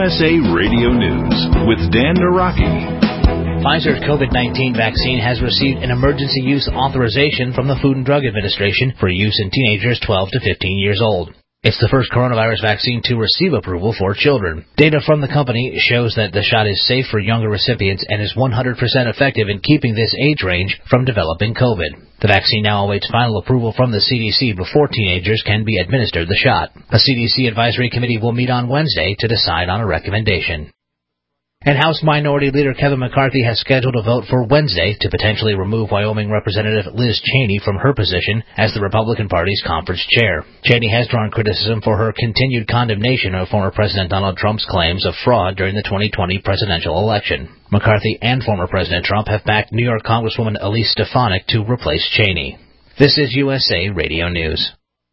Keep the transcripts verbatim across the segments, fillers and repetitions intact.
S A Radio News with Dan Naraki. Pfizer's COVID nineteen vaccine has received an emergency use authorization from the Food and Drug Administration for use in teenagers twelve to fifteen years old. It's the first coronavirus vaccine to receive approval for children. Data from the company shows that the shot is safe for younger recipients and is one hundred percent effective in keeping this age range from developing COVID. The vaccine now awaits final approval from the C D C before teenagers can be administered the shot. A C D C advisory committee will meet on Wednesday to decide on a recommendation. And House Minority Leader Kevin McCarthy has scheduled a vote for Wednesday to potentially remove Wyoming Representative Liz Cheney from her position as the Republican Party's conference chair. Cheney has drawn criticism for her continued condemnation of former President Donald Trump's claims of fraud during the twenty twenty presidential election. McCarthy and former President Trump have backed New York Congresswoman Elise Stefanik to replace Cheney. This is U S A Radio News.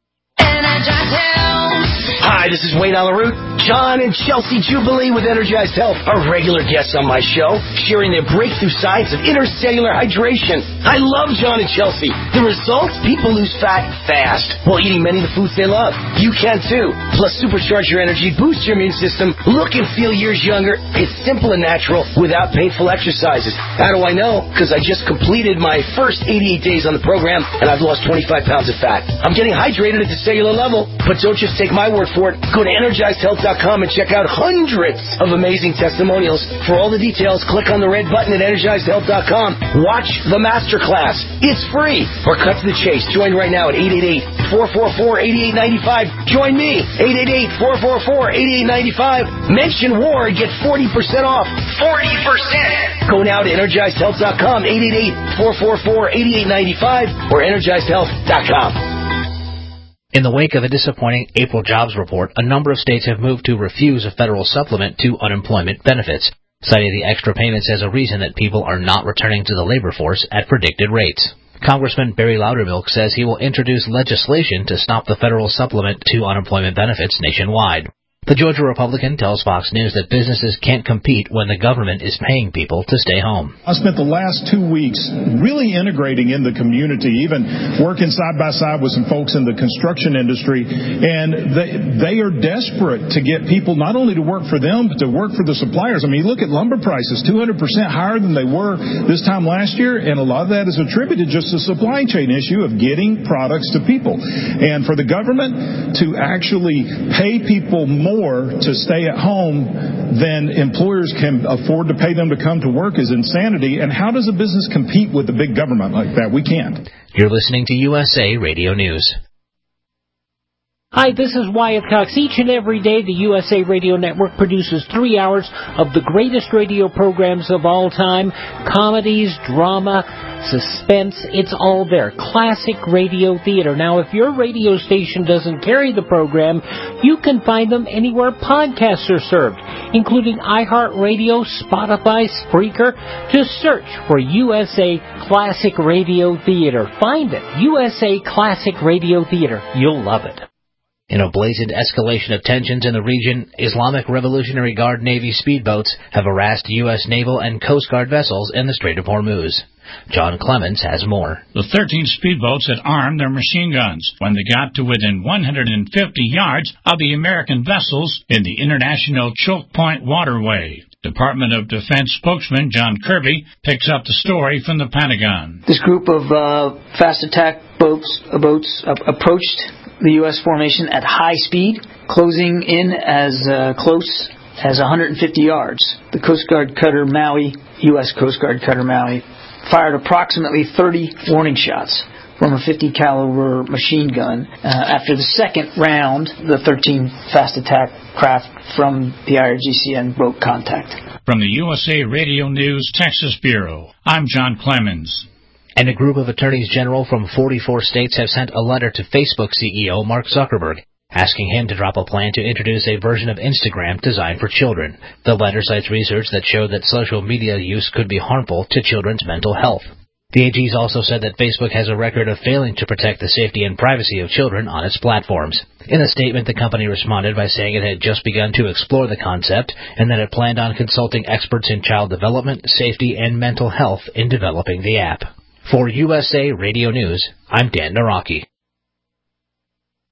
Hi, this is Wayne Alaroot. John and Chelsea Jubilee with Energized Health are regular guests on my show, sharing their breakthrough science of intercellular hydration. I love John and Chelsea. The results? People lose fat fast while eating many of the foods they love. You can too. Plus, supercharge your energy, boost your immune system, look and feel years younger. It's simple and natural without painful exercises. How do I know? Because I just completed my first eighty-eight days on the program, and I've lost twenty-five pounds of fat. I'm getting hydrated at the cellular level, but don't just take my word for it. Go to energized health dot com and check out hundreds of amazing testimonials. For all the details, click on the red button at energized health dot com. Watch the masterclass. It's free. Or cut to the chase. Join right now at eight eight eight, four four four, eight eight nine five. Join me, eight eight eight, four four four, eight eight nine five. Mention war and get forty percent off. forty percent! Go now to energized health dot com, eight eight eight, four four four, eight eight nine five, or energized health dot com. In the wake of a disappointing April jobs report, a number of states have moved to refuse a federal supplement to unemployment benefits, citing the extra payments as a reason that people are not returning to the labor force at predicted rates. Congressman Barry Loudermilk says he will introduce legislation to stop the federal supplement to unemployment benefits nationwide. The Georgia Republican tells Fox News that businesses can't compete when the government is paying people to stay home. I spent the last two weeks really integrating in the community, even working side by side with some folks in the construction industry, and they, they are desperate to get people not only to work for them, but to work for the suppliers. I mean, you look at lumber prices, two hundred percent higher than they were this time last year, and a lot of that is attributed just to the supply chain issue of getting products to people. And for the government to actually pay people more More to stay at home than employers can afford to pay them to come to work is insanity. And how does a business compete with the big government like that? We can't. You're listening to U S A Radio News. Hi, this is Wyatt Cox. Each and every day, the U S A Radio Network produces three hours of the greatest radio programs of all time. Comedies, drama, suspense, it's all there. Classic radio theater. Now, if your radio station doesn't carry the program, you can find them anywhere podcasts are served, including iHeartRadio, Spotify, Spreaker. Just search for U S A Classic Radio Theater. Find it. U S A Classic Radio Theater. You'll love it. In a blatant escalation of tensions in the region, Islamic Revolutionary Guard Navy speedboats have harassed U S naval and Coast Guard vessels in the Strait of Hormuz. John Clemens has more. The thirteen speedboats had armed their machine guns when they got to within one hundred fifty yards of the American vessels in the International Choke Point waterway. Department of Defense spokesman John Kirby picks up the story from the Pentagon. This group of uh, fast attack boats, uh, boats uh, approached the U S formation at high speed, closing in as uh, close as one hundred fifty yards. The Coast Guard cutter Maui, U S Coast Guard cutter Maui, fired approximately thirty warning shots from a fifty caliber machine gun. Uh, after the second round, the thirteen fast attack craft from the I R G C N broke contact. From the U S A Radio News Texas Bureau, I'm John Clemens. And a group of attorneys general from forty-four states have sent a letter to Facebook C E O Mark Zuckerberg, asking him to drop a plan to introduce a version of Instagram designed for children. The letter cites research that showed that social media use could be harmful to children's mental health. The A Gs also said that Facebook has a record of failing to protect the safety and privacy of children on its platforms. In a statement, the company responded by saying it had just begun to explore the concept and that it planned on consulting experts in child development, safety, and mental health in developing the app. For U S A Radio News, I'm Dan Naraki.